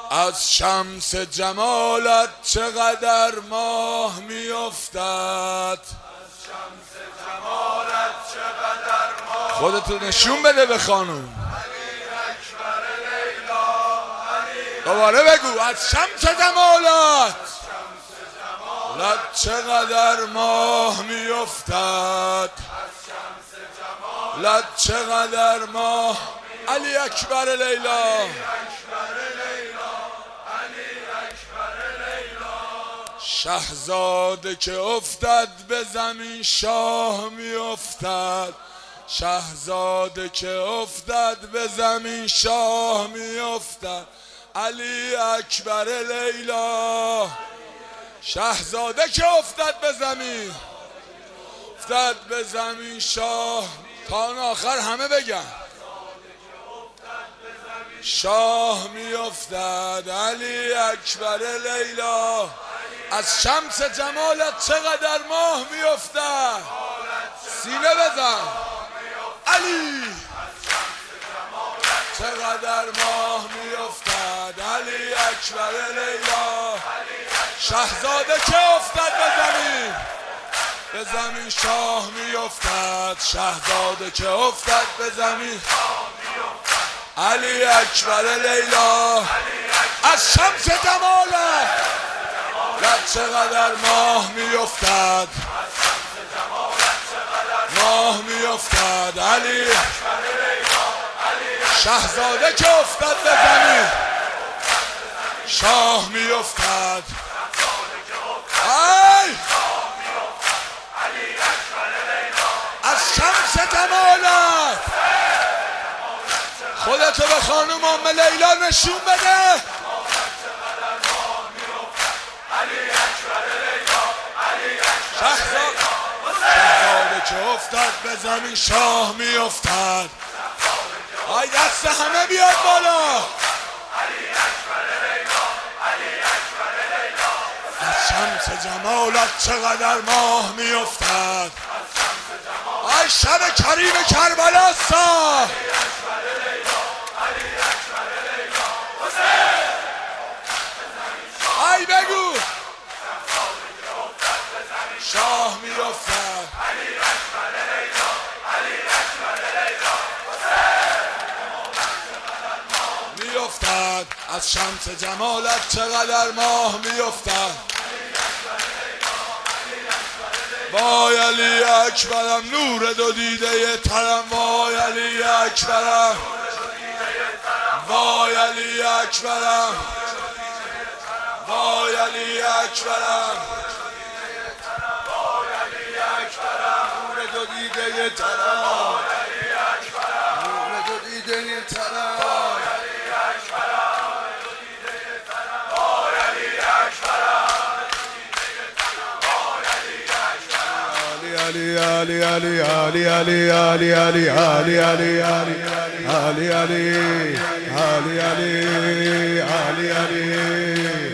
از شمس جمالت چقدر ماه میافتد. خودتو نشون بده به خانوم. دوباره بگو از شمس جمالت چقدر ماه میافتد. لد چقدر ماه. علی اکبر لیلا. شهزاده که افتد به زمین شاه میافتد. شهزاده که افتد به زمین شاه میافتد. علی اکبر لیلا. شهزاده که افتد به زمین، افتد به زمین شاه. تا آن آخر همه بگن شاه میافتد. علی اکبر لیلا. از شمس جمالت چقدر ماه میافتد. سینه بزن علی. چقدر ماه میافتد. علی اکبر لیلا. شهزاده که افتد به زمین شاه میافتد. شهزاده که افتد به زمین. علی اکبر لیلا. از شمس جمالت چقدر ماه میافتد. ماه میافتد. علی شهزاده که افتد به زمین شاه میافتد. از شمس جمالت. خودتو به خانم ام لیلا نشون بده. شهزاده که افتد به زمین شاه میافتد. آی دست همه بیاد بالا. از شمس جمالت چقدر ماه میافتد. آی شب کریم کربلا سا. آی بگو شاه میافتد. میافتد. از شمس جمالت چقدر ماه میافتد. وای علی اکبرم نور دو دیده ترم. وای علی اکبرم. وای علی اکبرم. وای علی اکبرم. نور دو دیده ترم. نور دو دیده ترم. Ali Ali Ali Ali Ali Ali Ali Ali Ali Ali Ali Ali Ali Ali Ali Ali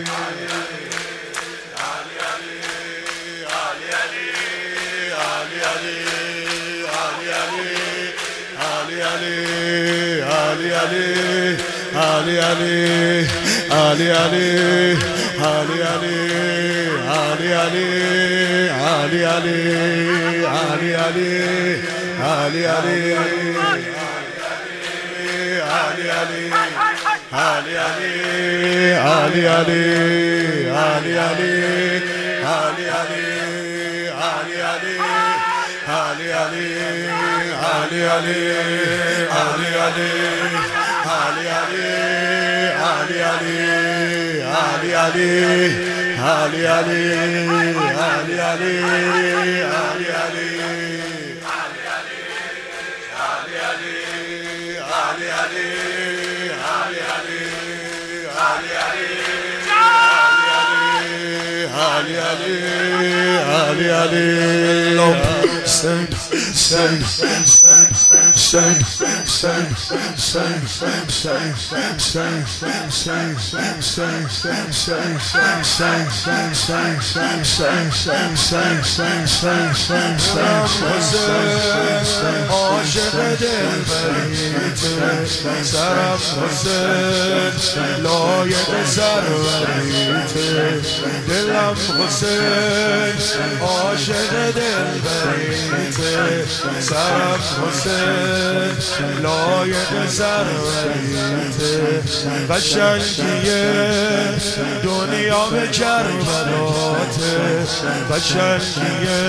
Ali Ali عاشق دلبریته سرم حسین لایق سروریته دلم حسین عاشق دلبریته سرم حسین لایق سروریته قشنگیه دنیا به کربلاته قشنگیه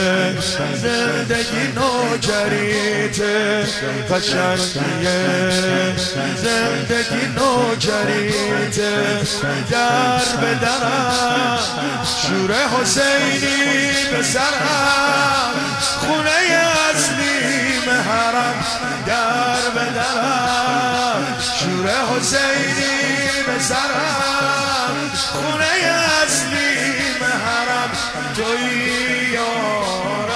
زندگی نوجریته قشنگیه زندگی نوجریته در به درم شور حسینی به سرم خونه اصلی حرم در به درم شور حسینی به سرم خونه اصلی حرم تویی یارم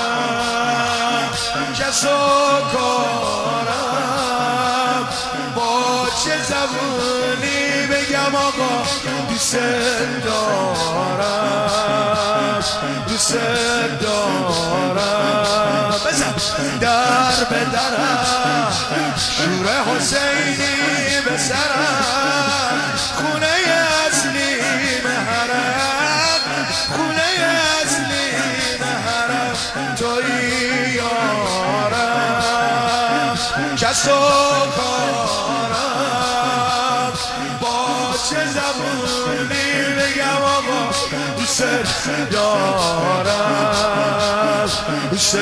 کس و کارم با چه زبونی بگم آقا دوست دارم دوست دارم بزن در به درم شور حسینی به سرم خونه اصلی حرم خونه اصلی حرم تویی یارم کس و کارم با چه زبونی بگم آقا دوست دارم دوست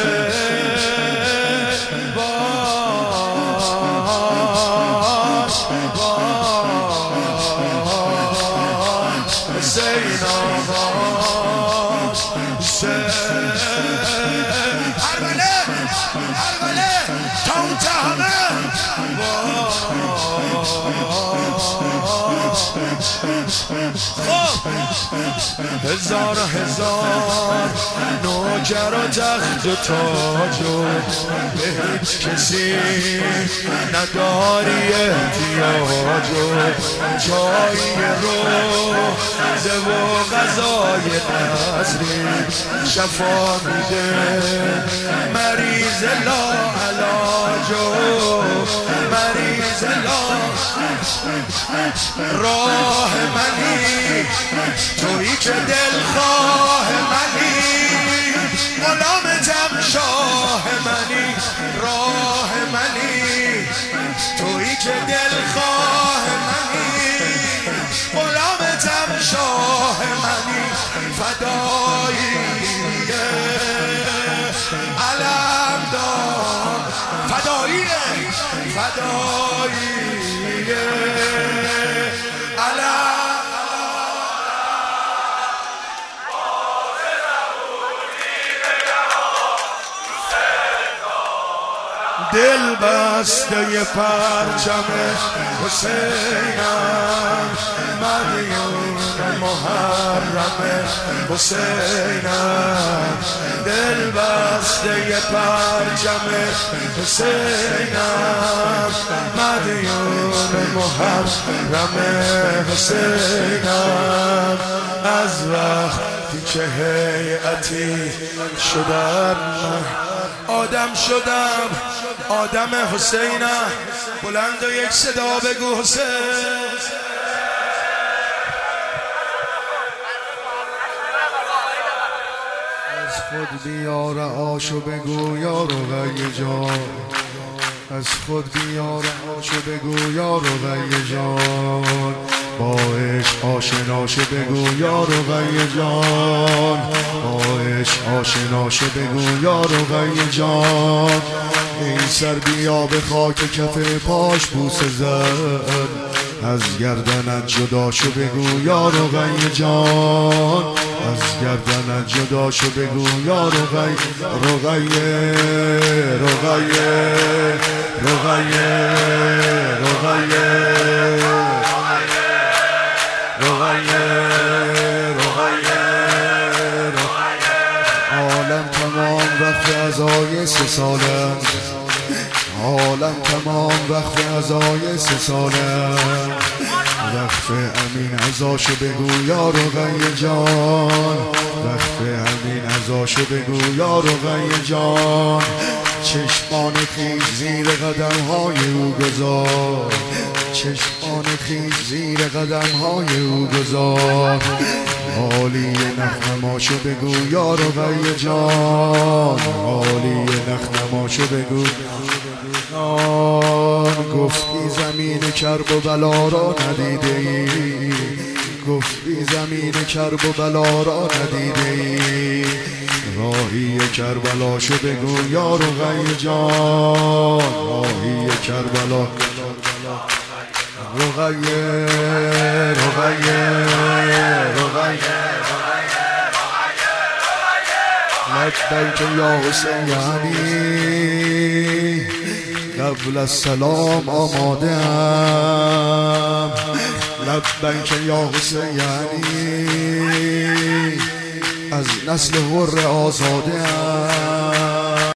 حسین آقا حسین هربله تا اون همه خب هزار نوکر و تخت و تاج و به هیچ کسی نداری احتیاج و جایی روزه و غذای نظری شفا میده مریض لا علاج و مریض لا راه منی تویی که دلخواه منی غلامتم شاه منی راه منی تویی که دلخواه منی غلامتم شاه منی فداییه علم دار فداییه علم دل بسته پرچم حسینم مدیون محرم حسینم دل بسته پرچم حسینم مدیون محرم حسینم از وقتی که هیئتی شدم آدم شدم آدم حسینم بلند و یک صدا بگو حسین از خود بیار آشو بگو یا رقیه جان از خود بیار آشو بگو یا رقیه جان با عشق آشناشو بگو یا رقیه جان با عشق آشناشو بگو یا رقیه جان این سر بیا به خاک کف پاش بوسه زد از گردنت جدا شو بگو یا رقیه جان از گردنت جدا شو بگو یا رقیه رقیه رقیه رقیه عالم تمام و وقت عزای 3 سالم، عالم تمام وقت عزای 3 سالم. وقت امین عزاشو بگو یا رقیه جان، وقت امین عزاشو بگو یا رقیه جان. چشمان خیش زیر قدم های او گذار، چشمان خیش زیر قدم های او گذار. حالی نخنماشو بگو یا رقیه جان، حالی نخنماشو بگو. گفتی زمین کرب و بلا را ندیده ای، گفتی زمین کرب و بلا را ندیده ای. راهی کربلاشو بگو یا رقیه جان، راهی کربلا. رقیه رقیه رقیه لبیک یا حسینی، قبل السلام آماده‌ام. لبیک یا حسینی، از نسل حر آزاده‌ام.